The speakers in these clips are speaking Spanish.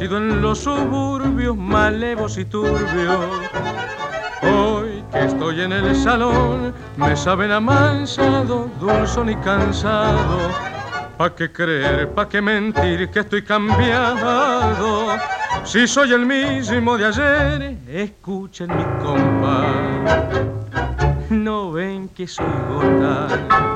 nacido en los suburbios malevos y turbios. Hoy que estoy en el salón, me saben amansado, dulzón y cansado. ¿Pa' qué creer, pa' qué mentir que estoy cambiado? Si soy el mismo de ayer, escuchen mi compás. No ven que soy gota,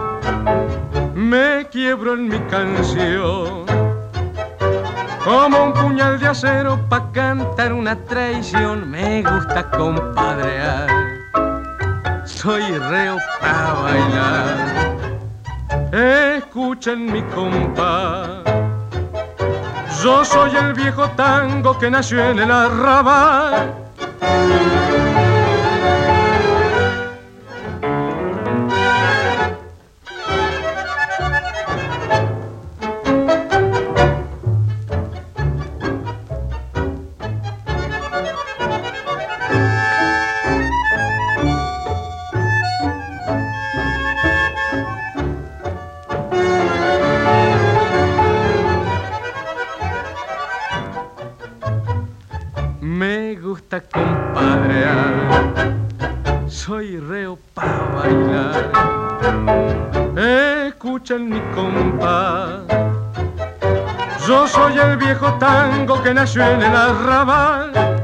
me quiebro en mi canción, como un puñal de acero pa' cantar una traición. Me gusta compadrear, soy reo pa' bailar. Escuchen mi compás, yo soy el viejo tango que nació en el arrabal. Me gusta compadrear, soy reo pa' bailar. Escuchen mi compás, yo soy el viejo tango que nació en el arrabal.